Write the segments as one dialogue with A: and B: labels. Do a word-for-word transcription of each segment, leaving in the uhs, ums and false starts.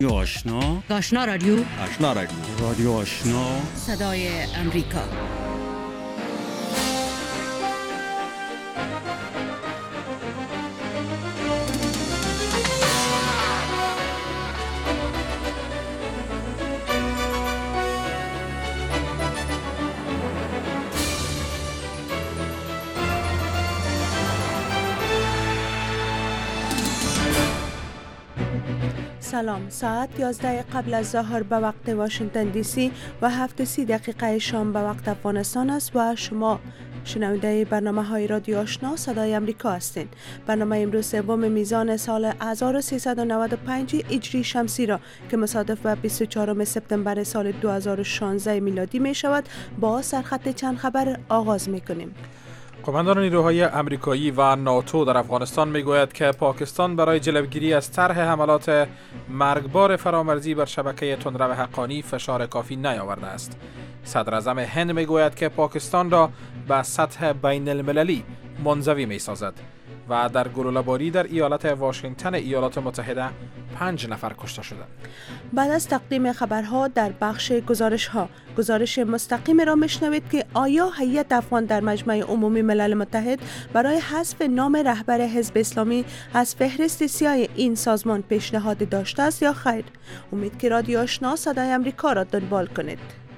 A: آشنا
B: آشنا رادیو
A: آشنا رادیو رادیو آشنا
B: صدای امریکا.
C: سلام، ساعت یازده قبل از ظهر به وقت واشنگتن دی سی و هفت و سی دقیقه شام به وقت افغانستان است و شما شنونده برنامه های رادیو آشنا صدای امریکا هستین. برنامه امروز سوم میزان سال هزار و سیصد و نود و پنج هجری شمسی را که مصادف به بیست و چهارم سپتامبر سال دو هزار و شانزده میلادی می شود با سرخط چند خبر آغاز می کنیم.
D: قماندان نیروهای آمریکایی و ناتو در افغانستان میگوید که پاکستان برای جلوگیری از طرح حملات مرگبار فرامرزی بر شبکه تندرو حقانی فشار کافی نیاورده است. صدر اعظم هند میگوید که پاکستان را به سطح بین المللی منزوی میسازد و در گلوله‌باری در ایالت واشنگتن ایالات متحده پنج نفر کشته شدند.
C: بعد از تقدیم خبرها در بخش گزارش ها گزارش مستقیم را میشنوید که آیا هیئت افغان در مجمع عمومی ملل متحد برای حذف نام رهبر حزب اسلامی از فهرست سیاه این سازمان پیشنهاد داشته است یا خیر؟ امید که رادیو آشنا صدای امریکا را دنبال کنید.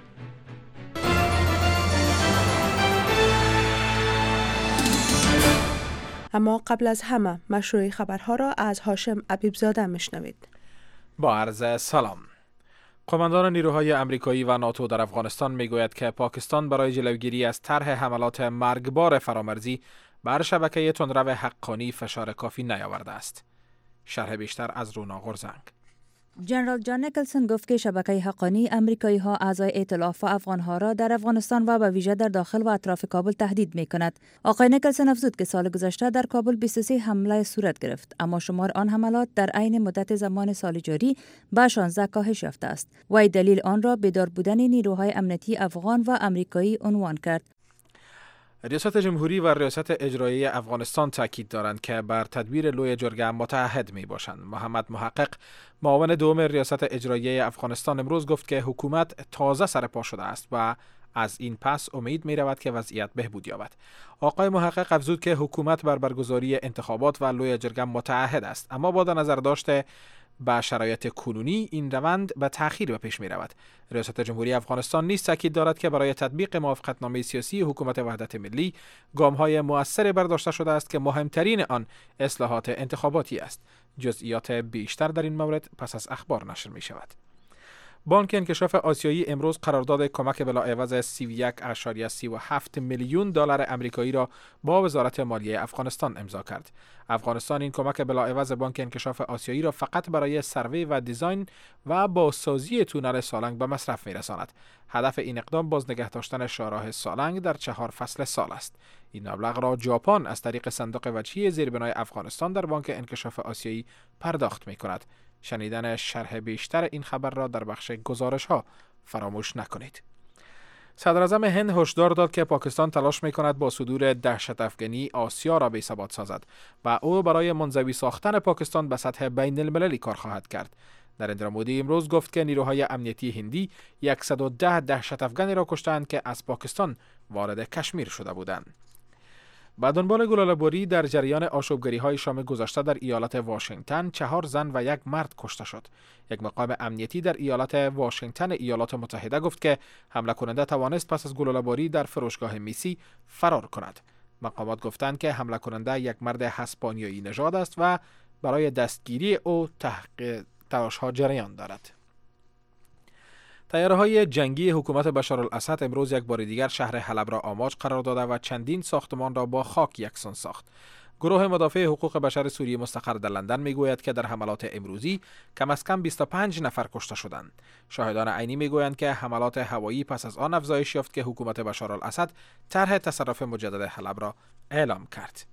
C: اما قبل از همه مشروع خبرها را از هاشم عبیبزاده میشنوید.
D: با عرض سلام. قماندان نیروهای آمریکایی و ناتو در افغانستان میگوید که پاکستان برای جلوگیری از طرح حملات مرگبار فرامرزی بر شبکه تندرو حقانی فشار کافی نیاورده است. شرح بیشتر از رونا غرزنگ.
E: جنرال جان نیکلسون گفت که شبکه حقانی آمریکایی ها اعضای ائتلاف و افغان ها را در افغانستان و به ویژه در داخل و اطراف کابل تهدید می کند. آقای نیکلسون افزود که سال گذشته در کابل بیست و سه حمله صورت گرفت، اما شمار آن حملات در عین مدت زمان سال جاری به شانزده کاهش یافته است. وی دلیل آن را بیدار بودن نیروهای امنیتی افغان و آمریکایی عنوان کرد.
D: ریاست جمهوری و ریاست اجرایی افغانستان تاکید دارند که بر تدبیر لوی جرگه متعهد می باشند. محمد محقق، معاون دوم ریاست اجرایی افغانستان، امروز گفت که حکومت تازه سرپا شده است و از این پس امید می رود که وضعیت بهبود یابد. آقای محقق افزود که حکومت بر برگزاری انتخابات و لوی جرگه متعهد است، اما با نظر داشته با شرایط کنونی این روند به تأخیر به پیش می رود. ریاست جمهوری افغانستان نیز تاکید دارد که برای تطبیق موافقتنامه سیاسی حکومت وحدت ملی گام‌های مؤثر برداشته شده است که مهمترین آن اصلاحات انتخاباتی است. جزئیات بیشتر در این مورد پس از اخبار نشر می شود. بانک انکشاف آسیایی امروز قرارداد کمک بلاعوض سی و یک ممیز سی و هفت میلیون دلار آمریکایی را با وزارت مالیه افغانستان امضا کرد. افغانستان این کمک بلاعوض بانک انکشاف آسیایی را فقط برای سروی و دیزاین و بازسازی تونل سالنگ به مصرف می‌رساند. هدف این اقدام باز نگه داشتن شاهراه سالنگ در چهار فصل سال است. این مبلغ را ژاپن از طریق صندوق وجهی زیربنای افغانستان در بانک انکشاف آسیایی پرداخت می‌کند. شنیدن شرح بیشتر این خبر را در بخش گزارش ها فراموش نکنید. صدر اعظم هند هشدار داد که پاکستان تلاش می کند با صدور دهشت افغانی آسیا را بی ثبات سازد و او برای منزوی ساختن پاکستان به سطح بین المللی کار خواهد کرد. نریندرا مودی امروز گفت که نیروهای امنیتی هندی صد و ده دهشت افغانی را کشتند که از پاکستان وارد کشمیر شده بودند. با دنبال گلوله‌باری در جریان آشوبگری‌های شام گذشته در ایالت واشنگتن، چهار زن و یک مرد کشته شد. یک مقام امنیتی در ایالت واشنگتن ایالات متحده گفت که حمله کننده توانست پس از گلوله‌باری در فروشگاه میسی فرار کند. مقامات گفتند که حمله کننده یک مرد هسپانیایی نژاد است و برای دستگیری او تحقیق تلاش‌ها جریان دارد. طیاره‌های جنگی حکومت بشارالاسد امروز یک بار دیگر شهر حلب را آماج قرار داده و چندین ساختمان را با خاک یکسان ساخت. گروه مدافع حقوق بشر سوریه مستقر در لندن میگوید که در حملات امروزی کم از کم بیست و پنج نفر کشته شدند. شاهدان عینی میگویند که حملات هوایی پس از آن افزایش یافت که حکومت بشارالاسد طرح تصرف مجدد حلب را اعلام کرد.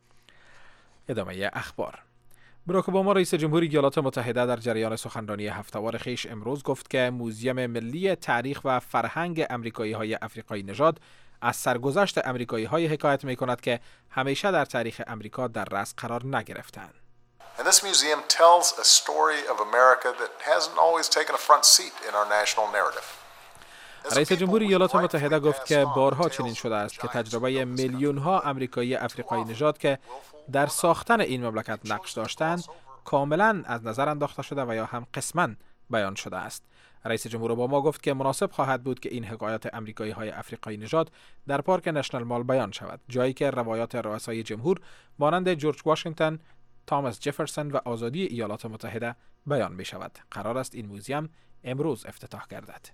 D: ادامه اخبار. باراک اوباما رئیس جمهوری ایالات متحده در جریان سخنرانی هفته‌وار خویش امروز گفت که موزیم ملی تاریخ و فرهنگ آمریکایی‌های افریقایی نژاد از سرگذشت آمریکایی‌های حکایت می‌کند که همیشه در تاریخ آمریکا در رأس قرار نگرفتند.
F: And this museum tells a story of America that hasn't always taken a front seat in our national narrative.
D: رئیس جمهوری ایالات متحده گفت که بارها چنین شده است که تجربه میلیون ها آمریکایی افریقایی نژاد که در ساختن این مملکت نقش داشتند کاملا از نظر انداخته شده و یا هم قسماً بیان شده است. رئیس جمهور اوباما گفت که مناسب خواهد بود که این حکایات آمریکایی های افریقایی نژاد در پارک نشنال مال بیان شود، جایی که روایات رؤسای جمهور مانند جورج واشنگتن، تاماس جفرسون و آزادی ایالات متحده بیان می شود. قرار است این موزیم امروز افتتاح گردد.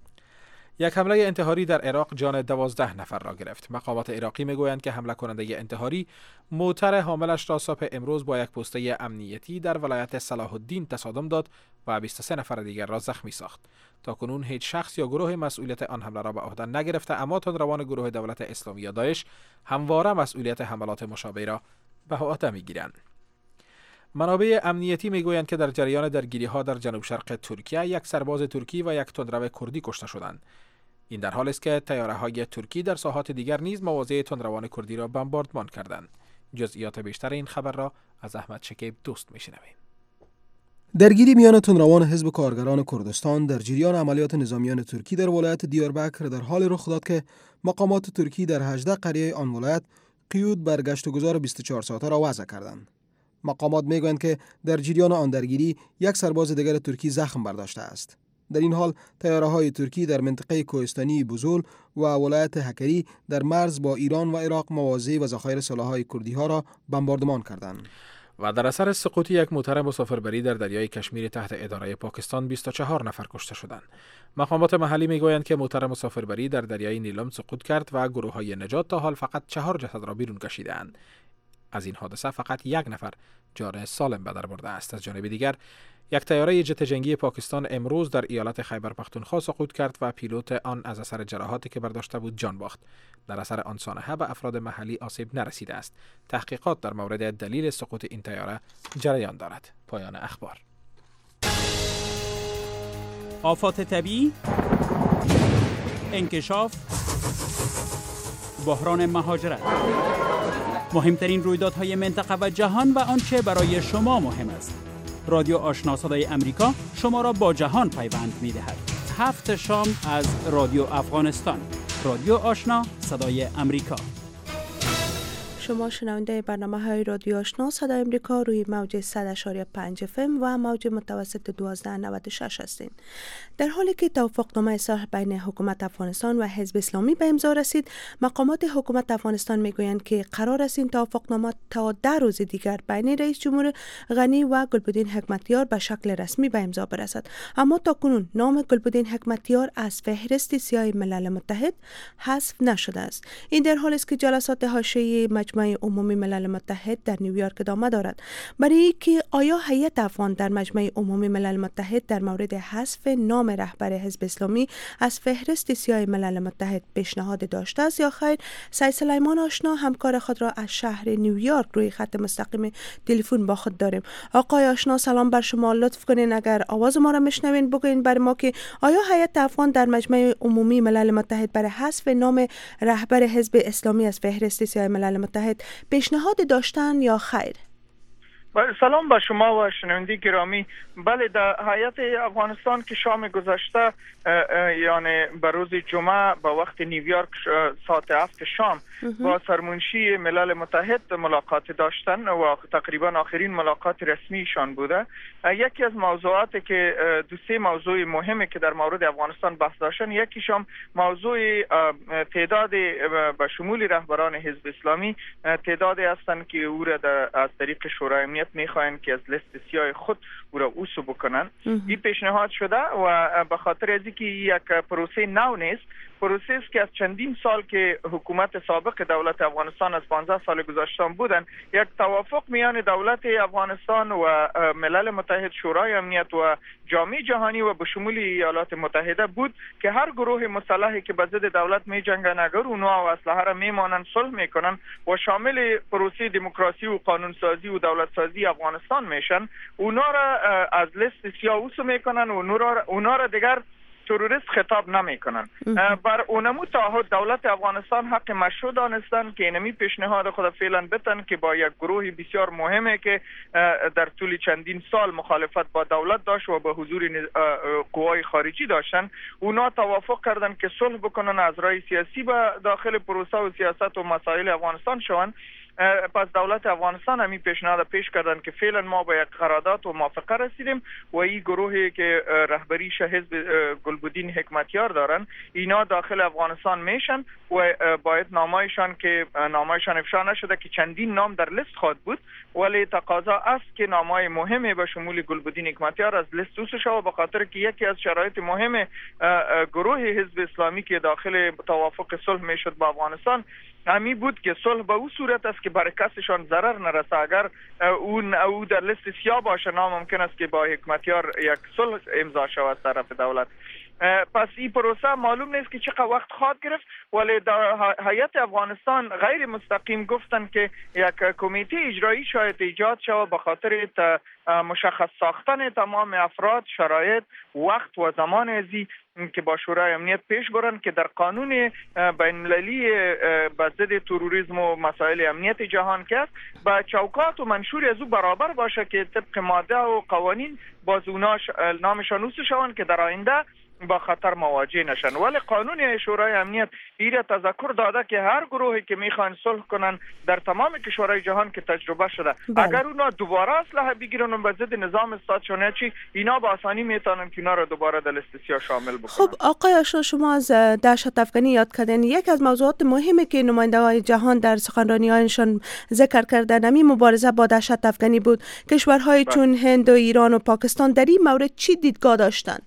D: یک حمله انتحاری در عراق جان دوازده نفر را گرفت. مقامات عراقی میگویند که حمله کننده انتحاری موتر حاملش را صبح امروز با یک پوسته امنیتی در ولایت صلاح الدین تصادم داد و بیست و سه نفر دیگر را زخمی ساخت. تاکنون هیچ شخص یا گروه مسئولیت آن حمله را به عهده نگرفته، اما تندروان گروه دولت اسلامی یا داعش همواره مسئولیت حملات مشابه را به عهده میگیرند. منابع امنیتی میگویند که در جریان درگیری‌ها در جنوب شرق ترکیه یک سرباز ترکی و یک تندرو کردی کشته شدند. این در حالی است که طیاره‌های ترکی در ساحات دیگر نیز مواضع تندروان کردی را بمباردمان کردند. جزئیات بیشتر این خبر را از احمد شکیب دوست میشنویم.
G: درگیری میان تندروان حزب کارگران کردستان در جریان عملیات نظامیان ترکی در ولایت دیاربکر در حال رخ داد که مقامات ترکی در هجده قریه آن ولایت قیود بر گشت و گذار بیست و چهار ساعته را وضع کردند. مقامات میگویند که در جریان آن درگیری یک سرباز دیگر ترکی زخم برداشته است. در این حال طیاره‌های ترکی در منطقه کوهستانی بوزول و ولایت هکری در مرز با ایران و عراق مواضع و ذخایر سلاح‌های کردی‌ها را بمباردمان کردند.
D: و در اثر سقوط یک موتر مسافربری در دریای کشمیر تحت اداره پاکستان بیست و چهار نفر کشته شدند. مقامات محلی میگویند که موتر مسافربری در دریای نیلم سقوط کرد و گروه‌های نجات تا حال فقط چهار جسد را بیرون کشیدند. از این حادثه فقط یک نفر جان سالم به در برده است. از جانب دیگر یک طیاره جت جنگی پاکستان امروز در ایالت خیبر پختونخوا سقوط کرد و پیلوت آن از اثر جراحاتی که برداشته بود جان باخت. در اثر آن سانحه به افراد محلی آسیب نرسیده است. تحقیقات در مورد دلیل سقوط این طیاره جریان دارد. پایان اخبار.
A: آفات طبیعی، انکشاف، بحران مهاجرت، مهمترین رویدادهای منطقه و جهان و آنچه برای شما مهم است. رادیو آشنا صدای امریکا شما را با جهان پیوند می‌دهد. هفت شام از رادیو افغانستان. رادیو آشنا صدای امریکا.
C: شما شنونده برنامه های رادیو آشنا صدای امریکا روی موج صد و پنج اف ام و موج متوسط دوازده نود و شش هستین. در حالی که توافقنامه صلح بین حکومت افغانستان و حزب اسلامی به امضا رسید، مقامات حکومت افغانستان میگویند که قرار است این توافقنامه تا ده روز دیگر بین رئیس جمهور غنی و گلبدین حکمتیار به شکل رسمی به امضا برسد. اما تاکنون نام گلبدین حکمتیار از فهرست سیاه ملل متحد حذف نشده است. این در حالی است که جلسات حاشیه‌ای مجمع مجمع عمومی ملل متحد در نیویورک ادامه دارد. برای اینکه آیا هیئت افغان در مجمع عمومی ملل متحد در مورد حذف نام رهبر حزب اسلامی از فهرست سیاه ملل متحد پیشنهاد داشته است یا خیر، سید سلیمان آشنا همکار خود را از شهر نیویورک روی خط مستقیم تلفن با خود داریم. آقای آشنا سلام بر شما، لطف کنین اگر آواز ما را میشنوین بگوین بر ما که آیا هیئت افغان در مجمع عمومی ملل متحد برای حذف نام رهبر حزب اسلامی از فهرست سیاه ملل متحد پیشنهاد داشتن یا خیر؟
H: سلام به شما و شنونده گرامی. بله، در هیئت افغانستان که شام گذشته یعنی به روز جمعه به وقت نیویورک ساعت هفت شام با سرمنشی ملل متحد ملاقات داشتن و تقریبا آخرین ملاقات رسمیشان بوده. یکی از موضوعاتی که دو سه موضوع مهمی که در مورد افغانستان بحث داشتن، یکیشم موضوع تعداد به شمول رهبران حزب اسلامی تعدادی هستند که او را از طریق شورای امنیت میخواهند که از لیست سیاه خود او را اوسو بکنن. این پیشنهاد شده و به خاطر از اینکه یک پروسه نو نیست، پروسه است که از چندین سال که حکومت سابق دولت افغانستان از پانزده سال گذشته بودن، یک توافق میان دولت افغانستان و ملل متحد، شورای امنیت و جامعه جهانی و به شمول ایالات متحده بود که هر گروه مسلحی که به ضد دولت می جنگن اگر اونها و اسلحه را میمانن صلح میکنن و شامل پروسه دموکراسی و قانون سازی و دولت سازی افغانستان میشن، اونها را از لیست سیاه اوسو میکنن و اونها را دیگر تروریست خطاب نمیکنن. بر اونمو تعهد دولت افغانستان حق مشروع دانستن که اینمی پیشنهاد خود فعلا بتن که با یک گروه بسیار مهمه که در طول چندین سال مخالفت با دولت داشت و به حضور قوای خارجی داشتن، اونا توافق کردن که صلح بکنن، از راه سیاسی به داخل پروسه و سیاست و مسائل افغانستان شوند. پس دولت افغانستان همین پیشنهاد پیش کردن که فعلا ما با یک قرارداد و موافقه رسیدیم و این گروهی که رهبریش حزب گلبدین حکمتیار دارن، اینا داخل افغانستان میشن و باید نامایشان که نامایشان افشا نشده که چندین نام در لیست خواهد بود، ولی تقاضا است که نامای مهمی به شمول گلبدین حکمتیار از لیست حذف شود، به خاطر که یکی از شرایط مهم گروه حزب اسلامی که داخل توافق صلح میشد با افغانستان همی بود که صلح به او صورت است که برای کسشان ضرر نرسه. اگر اون او در لیست سیاه باشه، ناممکن است که با حکمتیار یک صلح امضا شود طرف دولت. پس این پروسه معلوم نیست که چقدر وقت خواهد گرفت، ولی در هیئت افغانستان غیر مستقیم گفتن که یک کمیته اجرایی شاید ایجاد شود به خاطر مشخص ساختن تمام افراد، شرایط، وقت و زمان ازی که با شورای امنیت پیش برن که در قانون بین المللی به ضد تروریسم و مسائل امنیت جهان که است با چوکات و منشور از او برابر باشه که طبق ماده و قوانین باز اوناش نامشان حذف شوند که در آینده با خطر مواجه نشن. ولی قانون شورای امنیت ایره تذکر داده که هر گروهی که میخوان صلح کنن در تمام کشورهای جهان که تجربه شده، بله. اگر اونا دوباره اسلحه بگیرن و به ضد نظام اسلام چی، اینا با آسانی میتونن که اینا رو دوباره در لیست سیاه شامل بکنن.
C: خب آقای آشنا، شما از دهشت افغانی یاد کردین. یک از موضوعات مهمی که نماینده‌های جهان در سخنرانی‌هایشان ذکر کردن همین مبارزه با دهشت افغانی بود. کشورهای بله. چون هند و ایران و پاکستان در این مورد چی دیدگاه داشتن؟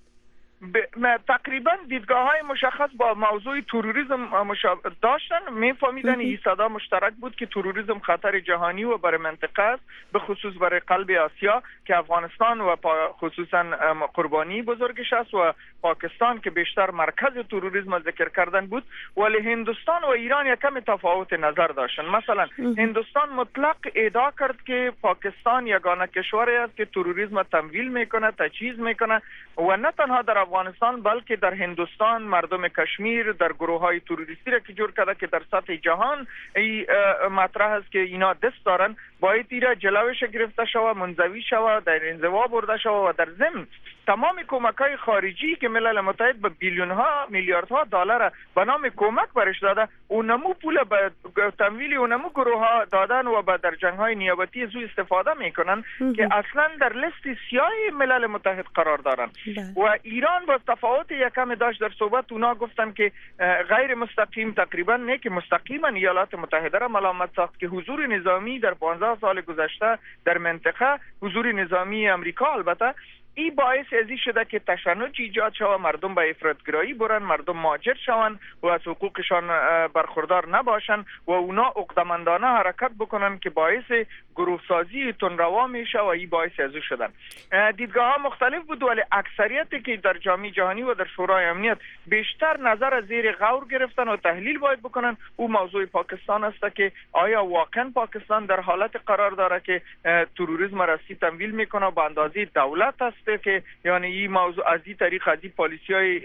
H: تقریبا دیدگاه های مشخص با موضوع تروریسم داشتن. میفهمیدن این صدا مشترک بود که تروریسم خطر جهانی و برای منطقه است، به خصوص برای قلب آسیا که افغانستان و خصوصا قربانی بزرگش است و پاکستان که بیشتر مرکز تروریسم ذکر کردن بود. ولی هندوستان و ایران یک کم تفاوت نظر داشتن. مثلا هندوستان مطلق ادعا کرد که پاکستان یگانه کشوری است که تروریسم تمویل میکنه، تجهیز میکنه و نه تنها در افغانستان بلکه در هندوستان مردم کشمیر در گروه های تروریستی را که جور کرده که در سطح جهان ای مطرح است که اینا دست دارن، باید ایرا جلوش گرفته شود، منزوی شود، در انزوا برده شود و در ضمن تمام کمک های خارجی که ملل متحد به بیلیون ها میلیاردها دلار به نام کمک برش داده، اونمو پول به تمویل اونمو گروه ها دادن و به در جنگ های نیابتی از او استفاده میکنن که اصلا در لیست سیاه ملل متحد قرار دارن. و ایران با تفاوت یکم داشت در صحبت، اونا گفتن که غیر مستقیم تقریبا نه که مستقیما ایالات متحده را ملامت ساخت که حضور نظامی در پانزده سال گذشته در منطقه، حضور نظامی امریکا البته، این باعث ازی شده که تشنج ایجاد شود، مردم به افراطگرایی برن، مردم مهاجر شوند و از حقوقشان برخوردار نباشن و اونا عقدمندانه حرکت بکنن که باعث گروه سازی تندروا میشه و این باعث ازو شدن. دیدگاه ها مختلف بود، ولی اکثریتی که در جامعه جهانی و در شورای امنیت بیشتر نظر زیر غور گرفتن و تحلیل باید بکنن او موضوع پاکستان است که آیا واقعا پاکستان در حالت قرار داره که تروریسم راستی تمویل میکنه به اندازه دولت است که یعنی این موضوع از این طریق از این پالیسی‌های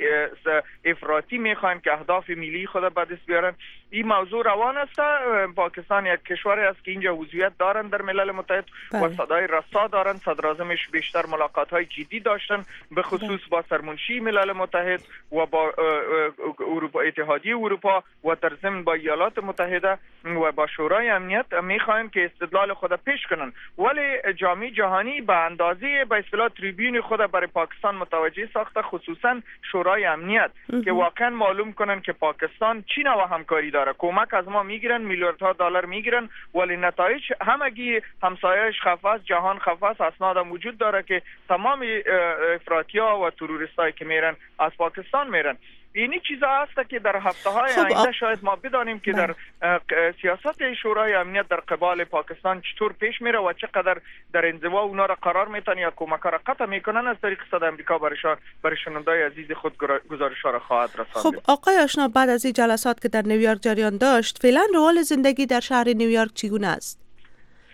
H: افراطی میخوان که اهداف ملی خود به دست بیارن. این موضوع روان است. پاکستان یک کشوری است که اینجا عضویت دارن در ملل متحد و صدای رسا دارن. صدراعظمش بیشتر ملاقات‌های جدی داشتن به خصوص با سرمنشی ملل متحد و با اروپا، اتحادیه اروپا و در ضمن با ایالات متحده و با شورای امنیت میخوان که استدلال خود پیش کنن. ولی جامعه جهانی به اندازه به اصطلاح تریبیون خود برای پاکستان متوجه ساخته، خصوصا شورای امنیت که واقعا معلوم کنن که پاکستان چی نوع همکاری داره. کمک از ما میگیرن، میلیاردها دلار میگیرن، ولی نتایج همگی همسایه‌اش خفاس، جهان خفاس، اسناد موجود داره که تمام افراطی‌ها و تروریستایی که میرن از پاکستان میرن. اینی چیزا هست که در هفته‌های
C: خب
H: آینده شاید ما بدانیم که در سیاست شورای امنیت در قبال پاکستان چطور پیش میره و چقدر در انزوا اونا را قرار میتن یا کمک را قطع میکنن. از طریق صدای امریکا برشان برای شنونده‌های عزیز خود گزارش‌ها را خواهد رساند.
C: خب آقای آشنا، بعد از این جلسات که در نیویورک جریان داشت، فعلا روال زندگی در شهر نیویورک چگونه است؟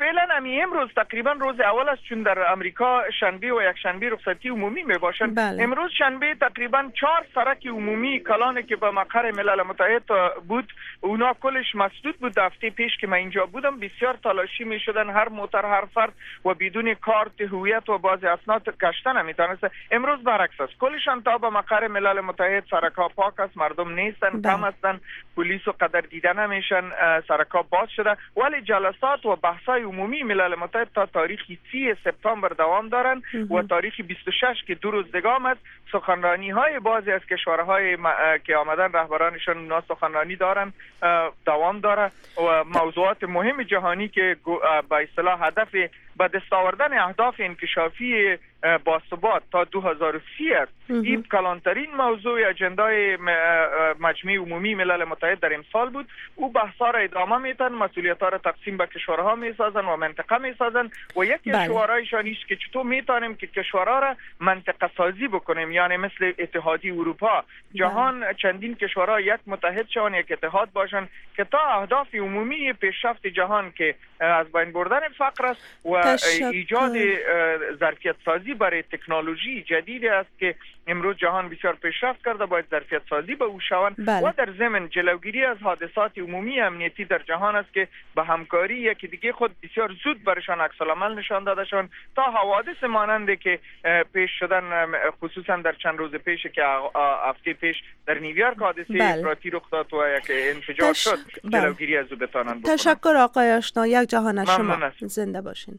H: فعلا همین امروز تقریبا روز اول است، چون در امریکا شنبه و یک شنبه رخصتی عمومی می باشند.
C: بله.
H: امروز شنبه تقریبا چهار سرک عمومی کلانی که به مقر ملل متحد بود اونا کلش مسدود بود. هفته پیش که من اینجا بودم بسیار تلاشی می شدن هر موتر هر فرد و بدون کارت هویت و بعضی اسناد کشتن نمیتونست. امروز برعکس است، کلشان تا به مقر ملل متحد سرک‌ها پاک است، مردم نیستن، کم هستن، پلیس و قدر دیده نمیشن، سرک‌ها باز شده. ولی جلسات و بحث‌های عمومی ملل متحد تا تاریخ سی سپتامبر دوام دارند و تاریخ بیست و شش که دو روز دیگه است سخنرانی‌های بعضی از کشورهای که آمدن رهبرانشون اونا سخنرانی دارن دوام داره و موضوعات مهم جهانی که به اصطلاح هدف به دست آوردن اهداف انکشافی باثبات تا دو هزار و سی است. این کلانترین موضوع اجندای مجمع عمومی ملل متحد در امسال بود. او بحثا را ادامه میتن، مسئولیت‌ها را تقسیم به کشورها میسازن و منطقه میسازن و یکی از شعارهایشان است که چطور میتونیم که کشورها را منطقه سازی بکنیم، یعنی مثل اتحادیه اروپا جهان بله. چندین کشورها یک متحد شوند، یک اتحاد باشند که تا اهداف عمومی پیشرفت جهان که از بین بردن فقر است و تشکر. ایجاد ظرفیت سازی برای تکنولوژی جدید است که امروز جهان بسیار پیشرفت کرده، باید ظرفیت سازی به او شوند بله. و در ضمن جلوگیری از حادثات عمومی امنیتی در جهان است که به همکاری یکی دیگه خود بسیار زود برشان عکس العمل نشان داده شون تا حوادث مانند که پیش شدن، خصوصا در چند روز پیش که هفته پیش در نیویورک حادثه بله. افراطی رخ داد و یک انفجار تش... شد بله. جلوگیری از او بتانن بکنن.
C: تشکر آقای آشنا، یک جهان از شما. زنده باشین.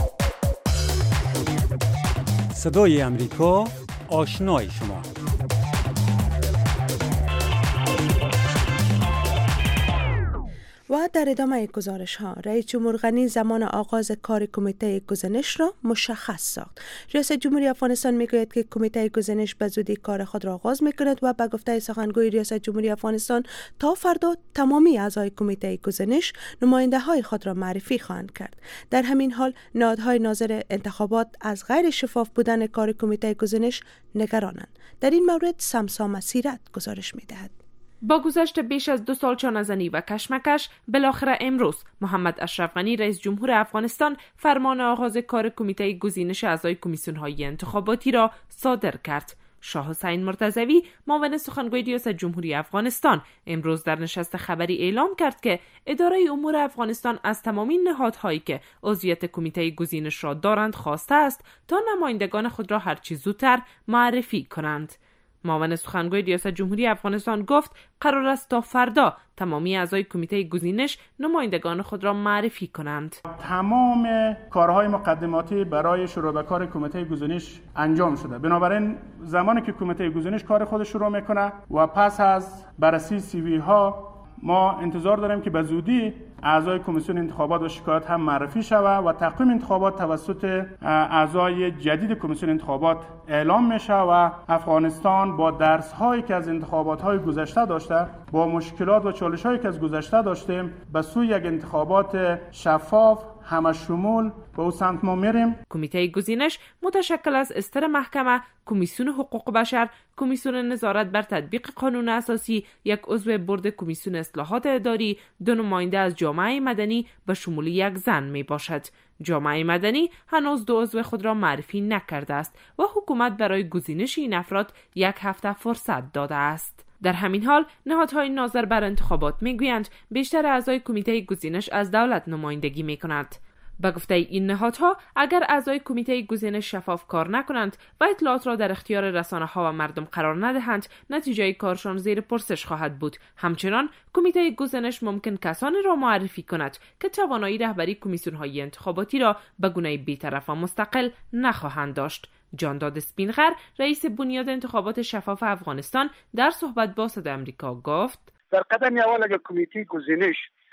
A: صدای امریکا، آشنای شما.
C: و در ادامه گزارش ها، رئیس جمهور غنی زمان آغاز کار کمیته گزینش را مشخص ساخت. ریاست جمهوری افغانستان میگوید که کمیته گزینش به زودی کار خود را آغاز میکند و به گفته سخنگوی ریاست جمهوری افغانستان تا فردا تمامی اعضای کمیته گزینش نماینده های خود را معرفی خواهند کرد. در همین حال نهادهای ناظر انتخابات از غیر شفاف بودن کار کمیته گزینش نگرانند. در این مورد سمسا مسیرت گزارش میدهد.
I: با گذشت بیش از دو سال چانه‌زنی و کشمکش، بالاخره امروز محمد اشرف غنی رئیس جمهور افغانستان فرمان آغاز کار کمیته گزینش اعضای کمیسیون‌های انتخاباتی را صادر کرد. شاه حسین مرتضوی معاون سخنگوی ریاست جمهوری افغانستان امروز در نشست خبری اعلام کرد که اداره امور افغانستان از تمامی نهادهایی که عضویت کمیته گزینش را دارند خواسته است تا نمایندگان خود را هرچه زودتر معرفی کنند. معاون سخنگوی ریاست جمهوری افغانستان گفت قرار است تا فردا تمامی اعضای کمیته گزینش نمایندگان خود را معرفی کنند.
J: تمام کارهای مقدماتی برای شروع به کار کمیته گزینش انجام شده. بنابراین زمانی که کمیته گزینش کار خودش شروع میکنه و پس از بررسی سی وی ها ما انتظار داریم که به زودی اعضای کمیسیون انتخابات و شکایت هم معرفی شود و تقویم انتخابات توسط اعضای جدید کمیسیون انتخابات اعلام میشه و افغانستان با درس هایی که از انتخابات های گذشته داشته، با مشکلات و چالش هایی که از گذشته داشتیم، به سوی یک انتخابات شفاف همه شمول به او سمت ما میریم.
I: کمیته گزینش متشکل از استر محکمه، کمیسیون حقوق بشر، کمیسیون نظارت بر تطبیق قانون اساسی، یک عضو بورد کمیسیون اصلاحات اداری، دو نماینده از جامعه مدنی به شمول یک زن می باشد. جامعه مدنی هنوز دو عضو خود را معرفی نکرده است و حکومت برای گزینش این افراد یک هفته فرصت داده است. در همین حال نهادهای ناظر بر انتخابات میگویند بیشتر اعضای کمیته گزینش از دولت نمایندگی میکنند. به گفته این نهادها اگر اعضای کمیته گزینش شفاف کار نکنند و اطلاعات را در اختیار رسانه‌ها و مردم قرار ندهند، نتیجه کارشان زیر پرسش خواهد بود. همچنان کمیته گزینش ممکن کسانی را معرفی کند که توانایی رهبری کمیسیون‌های انتخاباتی را به گونه بی‌طرف و مستقل نخواهند داشت. جانداد اسپینغر رئیس بنیاد انتخابات شفاف افغانستان در صحبت با صدای آمریکا گفت
K: در قدم اول اگر کمیته گزینش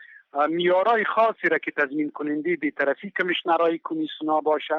K: معیارهای خاصی را که تضمین کننده بی‌طرفی کمیشنرهای کمیسیون‌ها باشه،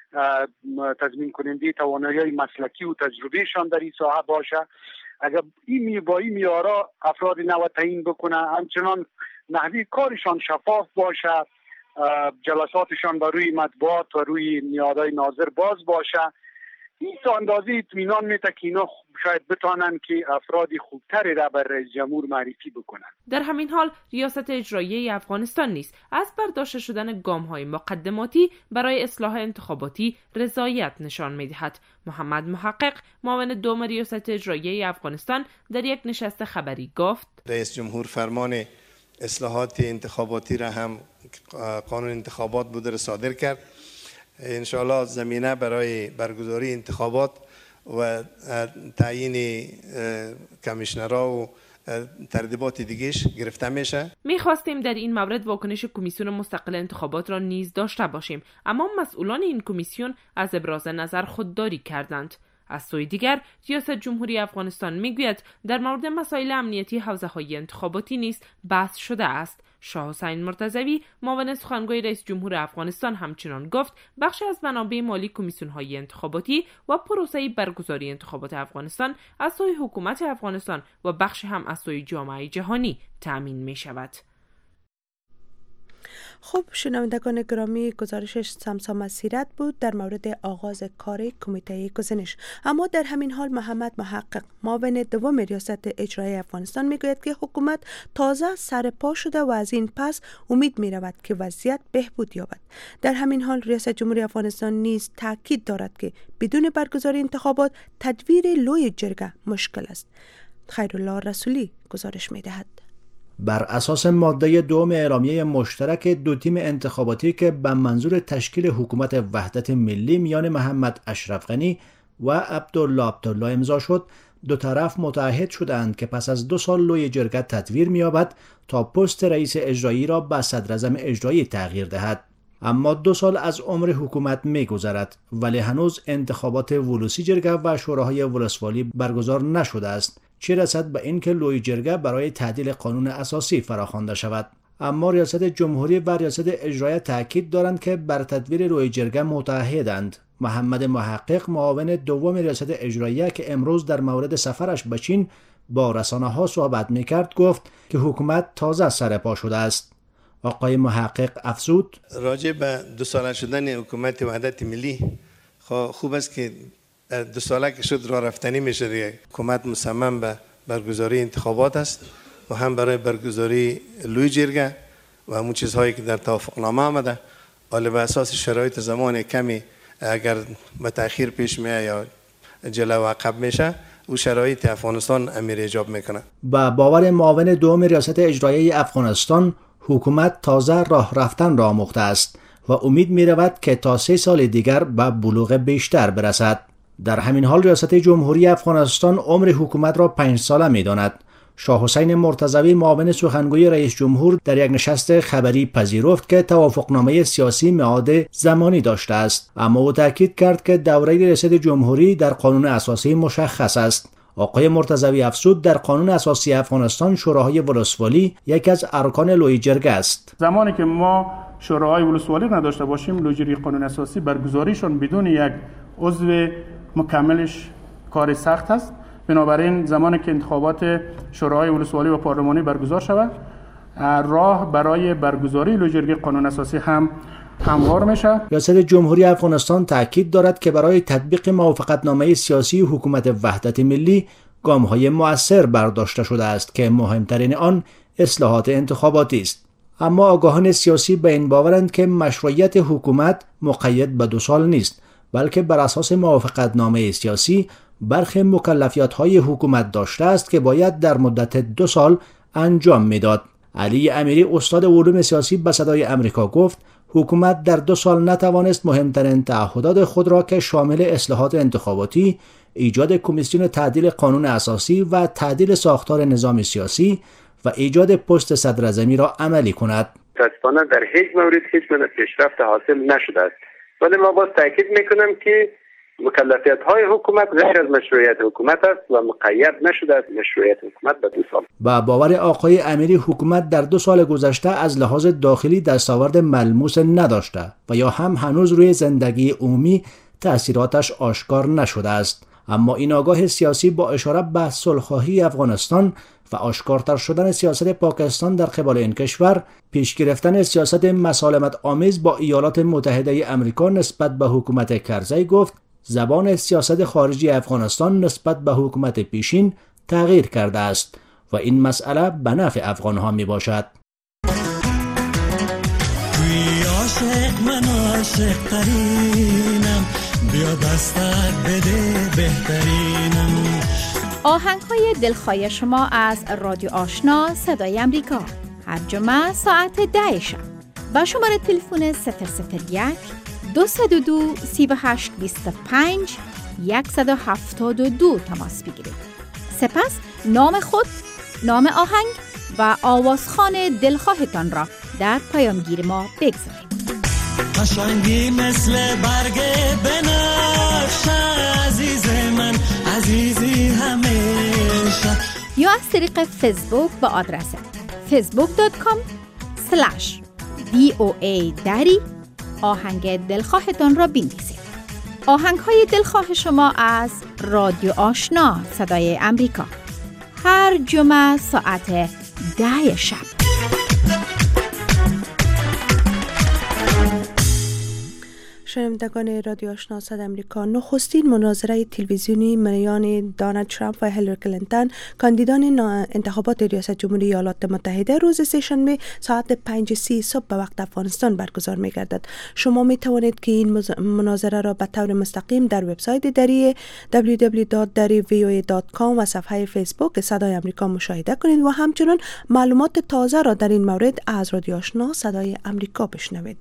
K: تضمین کننده توانایی مسلکی و تجربهشان در این ساحه باشه، اگر این با این معیارها افراد نو تعیین بکنه، همچنان نحوه کارشان شفاف باشه، جلساتشان بر روی مطبوعات و روی نهادهای ناظر باز باشه، این تا اندازه اطمینان میده که اینا شاید بتانن که افراد خوبتری را بر رئیس جمهور معرفی بکنن.
I: در همین حال ریاست اجراییه افغانستان نیز از برداشته شدن گام‌های مقدماتی برای اصلاح انتخاباتی رضایت نشان می‌دهد. محمد محقق، معاون دوم ریاست اجراییه افغانستان، در یک نشست خبری گفت:
L: رئیس جمهور فرمان اصلاحات انتخاباتی را هم قانون انتخابات بوده را صادر کرد. انشاءالله زمینه برای برگزاری انتخابات و تعیین کمیشنرها و ترتیبات دیگهش گرفته میشه.
I: میخواستیم در این مورد واکنش کمیسیون مستقل انتخابات را نیز داشته باشیم، اما مسئولان این کمیسیون از ابراز نظر خودداری کردند. از سوی دیگر ریاست جمهوری افغانستان میگوید در مورد مسائل امنیتی حوزه‌های انتخاباتی نیز بحث شده است. شاه حسین مرتضوی، معاون سخنگوی رئیس جمهور افغانستان، همچنان گفت بخش از منابع مالی کمیسیون‌های انتخاباتی و پروسه برگزاری انتخابات افغانستان از سوی حکومت افغانستان و بخش هم از سوی جامعه جهانی تأمین می‌شود.
C: خب شنوندگان گرامی، گزارشش سمسا مسیرت بود در مورد آغاز کار کمیته گزینش. اما در همین حال محمد محقق، معاون دوم ریاست اجرایی افغانستان، میگوید که حکومت تازه سر پا شده و از این پس امید می رود که وضعیت بهبود یابد. در همین حال ریاست جمهوری افغانستان نیز تاکید دارد که بدون برگزاری انتخابات تدویر لوی جرگه مشکل است. خیرالله رسولی گزارش می دهد.
M: بر اساس ماده دوم اعلامیه مشترک دو تیم انتخاباتی که به منظور تشکیل حکومت وحدت ملی میان محمد اشرف غنی و عبدالله عبدالله امضا شد، دو طرف متعهد شدند که پس از دو سال لوی جرگه تدویر می‌یابد تا پست رئیس اجرایی را به صدراعظم اجرایی تغییر دهد. اما دو سال از عمر حکومت می‌گذرد ولی هنوز انتخابات ولوسی جرگه و شوراهای ولسوالی برگزار نشده است، چه رسد به اینکه لوی جرگه برای تعدیل قانون اساسی فراخوانده شود. اما ریاست جمهوری و ریاست اجرایی تاکید دارند که بر تدویر لوی جرگه متعهدند. محمد محقق، معاون دوم ریاست اجرایی که امروز در مورد سفرش به چین با رسانه‌ها صحبت می‌کرد، گفت که حکومت تازه سرپا شده است. آقای محقق افزود:
L: راجع به دو ساله شدن حکومت وحدت ملی خوب است که دو ساله که شد راه رفتنی میشه دیگه. حکومت مصمم به برگزاری انتخابات است و هم برای برگزاری لوی جرگه و همون چیزهایی که در توافقنامه آمده، ولی به اساس شرایط زمان کمی اگر به تأخیر پیش میاد یا جلو و عقب میشه، او شرایط افغانستان امیر ایجاب میکنه.
M: با باور معاون دوم ریاست اجرایی افغانستان، حکومت تازه راه رفتن را آموخته است و امید می‌رود که تا سه سال دیگر به بلوغ بیشتر برسد. در همین حال ریاست جمهوری افغانستان عمر حکومت را پنج ساله می‌داند. شاه حسین مرتضوی، معاون سخنگوی رئیس جمهور، در یک نشست خبری پذیرفت که توافقنامه سیاسی میعاد زمانی داشته است، اما او تاکید کرد که دوره ریاست جمهوری در قانون اساسی مشخص است. آقای مرتضوی افزود در قانون اساسی افغانستان شوراهای ولسوالی یکی از ارکان لوی جرگه است.
J: زمانی که ما شوراهای ولسوالی نداشته باشیم، لوی جرگه قانون اساسی برگزاریشون بدون یک عضو مکملش کار سخت است. بنابراین زمانی که انتخابات شوراهای ولسوالی و پارلمانی برگزار شود، راه برای برگزاری لوی جرگه قانون اساسی هم هموار میشه.
M: ریاست جمهوری افغانستان تاکید دارد که برای تطبیق موافقتنامه سیاسی حکومت وحدت ملی گام‌های مؤثر برداشته شده است که مهمترین آن اصلاحات انتخاباتی است. اما آگاهان سیاسی به این باورند که مشروعیت حکومت مقید به دو سال نیست، بلکه بر اساس موافقتنامه سیاسی برخی مکلفیت‌های حکومت داشته است که باید در مدت دو سال انجام میداد. علی امیری، استاد علوم سیاسی، به صدای امریکا گفت حکومت در دو سال نتوانست مهمترین تعهدات خود را که شامل اصلاحات انتخاباتی، ایجاد کمیسیون تعدیل قانون اساسی و تعدیل ساختار نظام سیاسی و ایجاد پست صدراعظمی را عملی کند.
N: متاسفانه در هیچ مورد هیچ گونه پیشرفت حاصل نشده است. ولی ما باز تاکید میکنم که مکلفیت های حکومت غیر از مشروعیت حکومت است و مقید نشده است مشروعیت حکومت به دو سال.
M: با باور آقای امیری، حکومت در دو سال گذشته از لحاظ داخلی دستاورد ملموس نداشته و یا هم هنوز روی زندگی عمومی تأثیراتش آشکار نشده است. اما این آگاه سیاسی با اشاره به صلح‌خواهی افغانستان و آشکارتر شدن سیاست پاکستان در قبال این کشور، پیش گرفتن سیاست مسالمت آمیز با ایالات متحده آمریکا نسبت به حکومت کرزی، گفت زبان سیاست خارجی افغانستان نسبت به حکومت پیشین تغییر کرده است و این مسئله به نفع افغانها می باشد.
O: عاشق من عاشق ترینم، بیا دستت بده بهترینم.
P: آهنگ های دلخواه شما از رادیو آشنا صدای امریکا هر جمعه ساعت ده شب با شماره تلفن صفر صفر یک دو صفر دو سی و هشت بیست و پنج صد و هفتاد و دو تماس بگیرید. سپس نام خود، نام آهنگ و آوازخوان دلخواهتان را در پیامگیر ما بگذارید.
O: قشنگی مثل برگ بنفشه عزیز من، عزیزی همیشه.
P: یا از طریق فیسبوک با آدرس فیسبوک دات کام سلش دی او ای دری آهنگ دلخواهتان را بنویسید. آهنگ های دلخواه شما از رادیو آشنا صدای امریکا هر جمعه ساعت ده شب.
C: شنوندگان رادیو آشنا صدای امریکا، نخستین مناظره تلویزیونی میان دونالد ترامپ و هیلاری کلینتون کاندیدان انتخابات ریاست جمهوری ایالات متحده روز سه‌شنبه ساعت پنج و سی صبح به وقت افغانستان برگزار می گردد. شما می توانید که این مناظره را به طور مستقیم در وبسایت دری دبلیو دبلیو دبلیو دات دری وی او ای دات کام و صفحه فیسبوک صدای امریکا مشاهده کنید و همچنین معلومات تازه را در این مورد از رادیو آشنا صدای امریکا بشنوید.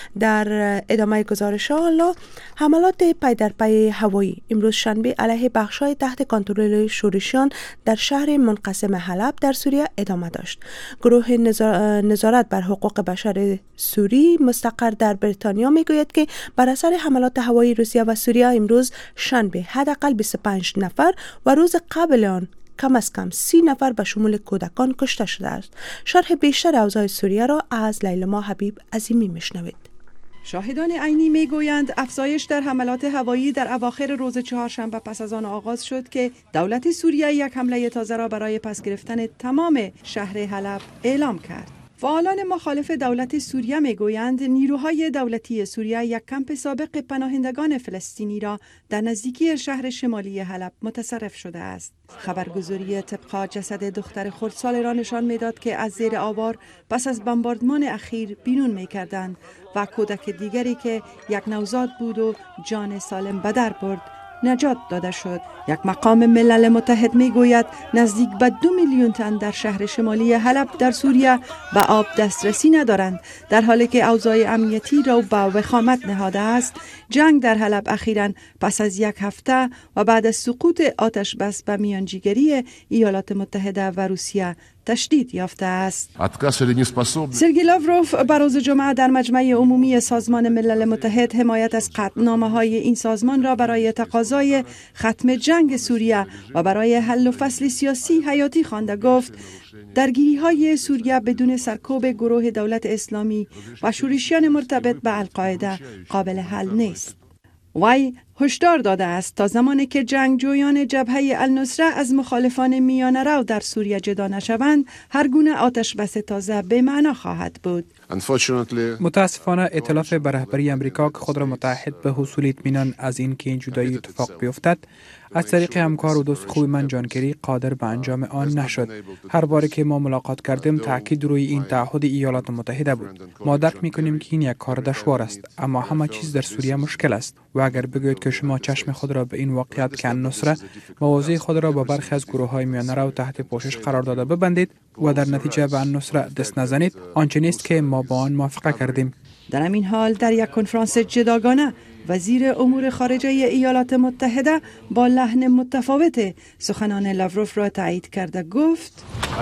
C: در ادامه گزارش الله حملات پی در پی هوایی امروز شنبه علیه بخش‌های تحت کنترل شورشیان در شهر منقسم حلب در سوریه ادامه داشت. گروه نظارت بر حقوق بشر سوری مستقر در بریتانیا میگوید که بر اثر حملات هوایی روسیه و سوریه امروز شنبه حداقل بیست و پنج نفر و روز قبل آن کم از کم سی نفر به شمول کودکان کشته شده است. شرح بیشتر اوضاع سوریه را از لیلما حبیب عظیمی میشنوید.
Q: شاهدان عینی میگویند افزایش در حملات هوایی در اواخر روز چهارشنبه پس از آن آغاز شد که دولت سوریه یک حمله تازه را برای پس گرفتن تمام شهر حلب اعلام کرد. فعالان مخالف دولت سوریه میگویند نیروهای دولتی سوریه یک کمپ سابق پناهندگان فلسطینی را در نزدیکی شهر شمالی حلب متصرف شده است. خبرگزاری طبق جسد دختر خردسال را نشان میداد که از زیر آوار پس از بمباردمان اخیر بیرون میکردند و کودک دیگری که یک نوزاد بود و جان سالم به در برد نجات داده شد. یک مقام ملل متحد می گوید نزدیک به دو میلیون تن در شهر شمالی حلب در سوریه به آب دسترسی ندارند، در حالی که اوضاع امنیتی را به وخامت نهاده است. جنگ در حلب اخیراً پس از یک هفته و بعد از سقوط آتش بس به میانجیگری ایالات متحده و روسیه تشدید یافته است. سرگئی لاوروف بر روز جمعه در مجمع عمومی سازمان ملل متحد حمایت از قطعنامه‌های این سازمان را برای تقاضای ختم جنگ سوریه و برای حل و فصل سیاسی حیاتی خوانده. گفت درگیری‌های سوریه بدون سرکوب گروه دولت اسلامی و شورشیان مرتبط به القاعده قابل حل نیست. وی هشدار داده است تا زمانی که جنگجویان جبهه النصره از مخالفان میانه رو در سوریه جدا نشوند، هر گونه آتش بس تازه به معنا خواهد بود.
R: متاسفانه ائتلاف به رهبری امریکا که خود را متحد به حصول اطمینان از این که این جدایی اتفاق بیفتد از طریق همکار و دوست خوب من جان کری قادر به انجام آن نشد. هر باری که ما ملاقات کردیم تاکید روی این تعهد ایالات متحده بود. ما درک میکنیم که این یک کار دشوار است، اما همه چیز در سوریه مشکل است و اگر بگویید که شما چشم خود را به این واقعیت که النصره مواضع خود را با برخی از گروه های میانه رو تحت پوشش قرار داده ببندید و در نتیجه به النصره دست نزنید، آنچه نیست که ما با آن موافقه کردیم.
Q: در همین حال در یک کنفرانس جداگانه وزیر امور خارجه ایالات متحده با لحن متفاوت سخنان لاوروف را تایید کرده. گفت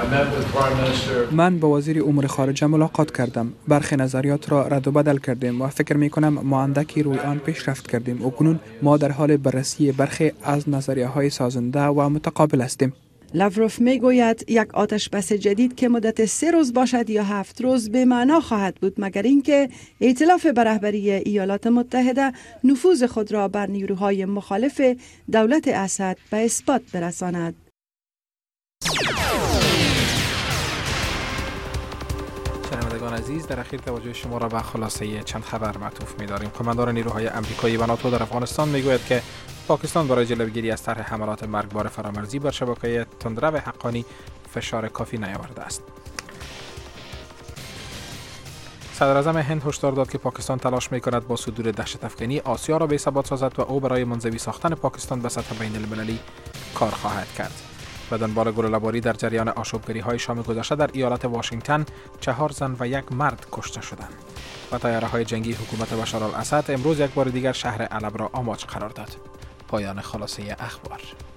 R: من با وزیر امور خارجه ملاقات کردم، برخی نظریات را رد و بدل کردیم و فکر می کنم ما اندکی روی آن پیشرفت کردیم و کنون ما در حال بررسی برخی از نظریه های سازنده و متقابل هستیم.
Q: لاوروف می گوید یک آتش بس جدید که مدت سه روز باشد یا هفت روز به معنا خواهد بود، مگر اینکه ائتلاف به رهبری ایالات متحده نفوذ خود را بر نیروهای مخالف دولت اسد به اثبات برساند.
D: شنوندگان شنوندگان عزیز، در اخیر توجه شما را به خلاصه چند خبر معطوف می‌داریم. قماندان نیروهای آمریکایی و ناتو در افغانستان میگوید که پاکستان برای جلوگیری از طرح حملات مرگبار فرامرزی بر شبکه تندرو حقانی فشار کافی نیاورده است. صدر اعظم هند هشدار داد که پاکستان تلاش می‌کند با صدور دهشت افکنی آسیا را بی‌ثبات سازد و او برای منزوی ساختن پاکستان به سطح بین المللی کار خواهد کرد. به دنبال گلوله‌باری در جریان آشوبگری‌های شام گذشته در ایالت واشنگتن چهار زن و یک مرد کشته شدند و طیاره‌های جنگی حکومت بشار الاسد امروز یک بار دیگر شهر علب را آماج قرار داد. پایان خلاصه اخبار.